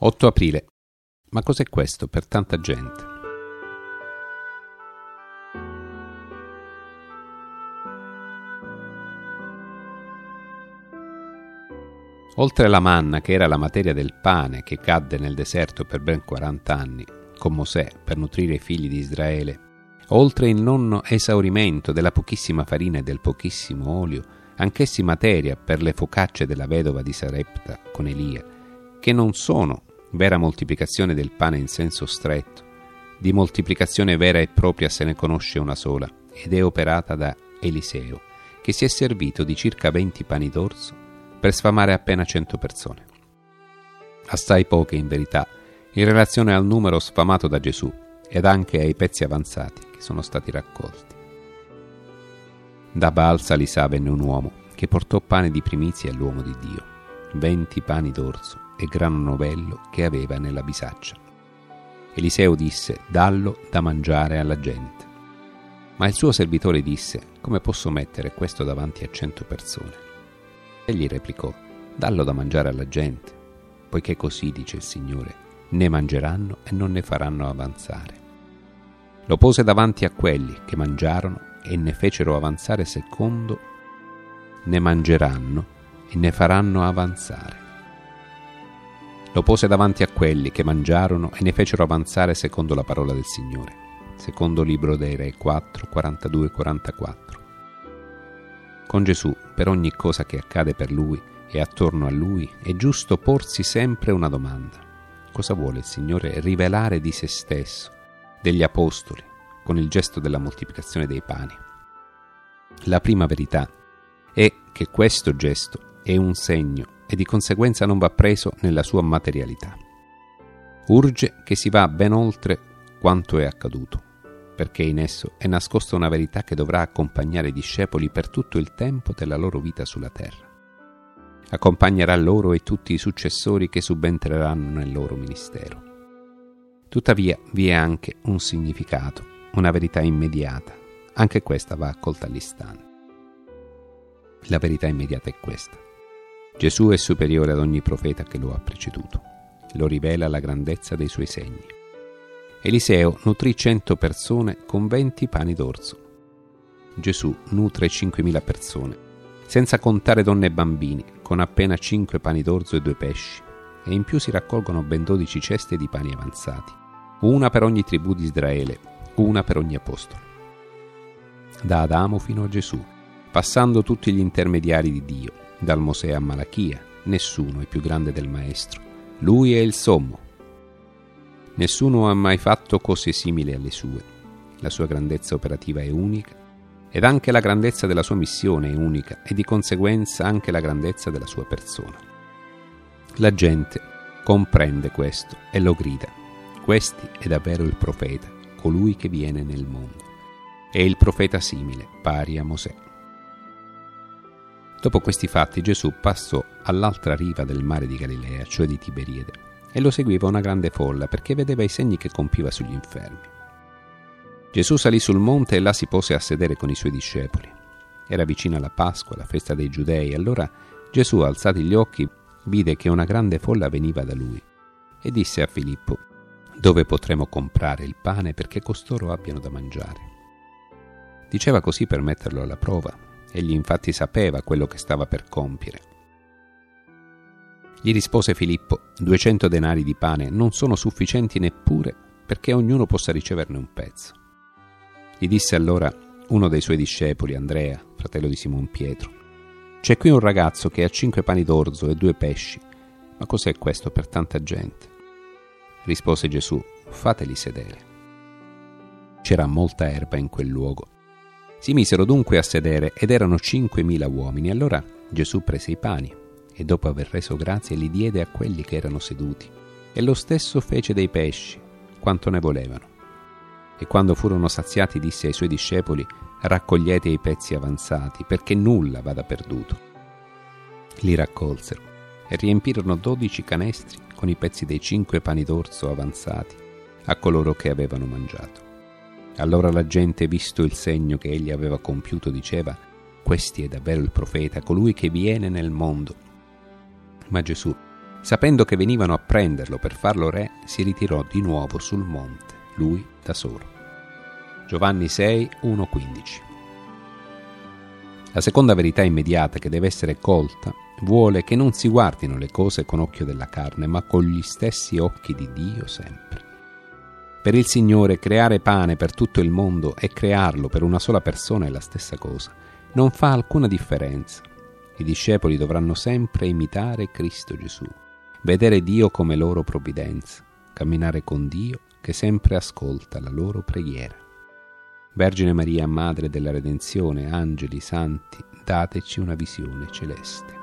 8 aprile. Ma cos'è questo per tanta gente? Oltre la manna, che era la materia del pane che cadde nel deserto per ben 40 anni, con Mosè per nutrire i figli di Israele, oltre il non esaurimento della pochissima farina e del pochissimo olio, anch'essi materia per le focacce della vedova di Sarepta con Elia, che non sono vera moltiplicazione del pane in senso stretto, di moltiplicazione vera e propria se ne conosce una sola, ed è operata da Eliseo, che si è servito di circa 20 pani d'orzo per sfamare appena 100 persone. Assai poche, in verità, in relazione al numero sfamato da Gesù ed anche ai pezzi avanzati che sono stati raccolti. Da Baal Salisà venne un uomo che portò pane di primizia all'uomo di Dio, 20 pani d'orzo e grano novello che aveva nella bisaccia. Eliseo disse: dallo da mangiare alla gente. Ma il suo servitore disse: come posso mettere questo davanti a 100 persone? Egli replicò: dallo da mangiare alla gente, poiché così dice il Signore, ne mangeranno e non ne faranno avanzare. Lo pose davanti a quelli che mangiarono e ne fecero avanzare secondo ne mangeranno e ne faranno avanzare. Lo pose davanti a quelli che mangiarono e ne fecero avanzare secondo la parola del Signore. Secondo libro dei Re 4, 42 e 44. Con Gesù, per ogni cosa che accade per Lui e attorno a Lui, è giusto porsi sempre una domanda. Cosa vuole il Signore rivelare di se stesso, degli Apostoli, con il gesto della moltiplicazione dei pani? La prima verità è che questo gesto è un segno e di conseguenza non va preso nella sua materialità. Urge che si va ben oltre quanto è accaduto, perché in esso è nascosta una verità che dovrà accompagnare i discepoli per tutto il tempo della loro vita sulla terra. Accompagnerà loro e tutti i successori che subentreranno nel loro ministero. Tuttavia vi è anche un significato, una verità immediata. Anche questa va accolta all'istante. La verità immediata è questa: Gesù è superiore ad ogni profeta che lo ha preceduto. Lo rivela la grandezza dei suoi segni. Eliseo nutrì 100 persone con 20 pani d'orzo. Gesù nutre 5.000 persone, senza contare donne e bambini, con appena 5 pani d'orzo e 2 pesci, e in più si raccolgono ben 12 ceste di pani avanzati, una per ogni tribù di Israele, una per ogni apostolo. Da Adamo fino a Gesù, passando tutti gli intermediari di Dio, dal Mosè a Malachia, nessuno è più grande del Maestro. Lui è il sommo. Nessuno ha mai fatto cose simili alle sue. La sua grandezza operativa è unica, ed anche la grandezza della sua missione è unica, e di conseguenza anche la grandezza della sua persona. La gente comprende questo e lo grida: questi è davvero il profeta, colui che viene nel mondo. È il profeta simile, pari a Mosè. Dopo questi fatti Gesù passò all'altra riva del mare di Galilea, cioè di Tiberiade, e lo seguiva una grande folla perché vedeva i segni che compiva sugli infermi. Gesù salì sul monte e là si pose a sedere con i suoi discepoli. Era vicina la Pasqua, la festa dei Giudei, e allora Gesù, alzati gli occhi, vide che una grande folla veniva da lui e disse a Filippo: dove potremo comprare il pane perché costoro abbiano da mangiare? Diceva così per metterlo alla prova. Egli infatti sapeva quello che stava per compiere. Gli rispose Filippo: 200 denari di pane non sono sufficienti neppure perché ognuno possa riceverne un pezzo. Gli disse allora uno dei suoi discepoli, Andrea, fratello di Simon Pietro: c'è qui un ragazzo che ha 5 pani d'orzo e 2 pesci, ma cos'è questo per tanta gente? Rispose Gesù: fateli sedere. C'era molta erba in quel luogo. Si misero dunque a sedere ed erano 5.000 uomini. Allora Gesù prese i pani e dopo aver reso grazie li diede a quelli che erano seduti, e lo stesso fece dei pesci, quanto ne volevano. E quando furono saziati disse ai suoi discepoli: raccogliete i pezzi avanzati, perché nulla vada perduto. Li raccolsero e riempirono 12 canestri con i pezzi dei 5 pani d'orzo avanzati a coloro che avevano mangiato. Allora la gente, visto il segno che egli aveva compiuto, diceva: questi è davvero il profeta, colui che viene nel mondo. Ma Gesù Sapendo che venivano a prenderlo per farlo re, si ritirò di nuovo sul monte, lui da solo. Giovanni 6, 1-15. La seconda verità immediata che deve essere colta vuole che non si guardino le cose con occhio della carne, ma con gli stessi occhi di Dio sempre. Per il Signore creare pane per tutto il mondo e crearlo per una sola persona è la stessa cosa. Non fa alcuna differenza. I discepoli dovranno sempre imitare Cristo Gesù, vedere Dio come loro provvidenza, camminare con Dio che sempre ascolta la loro preghiera. Vergine Maria, Madre della Redenzione, angeli, santi, dateci una visione celeste.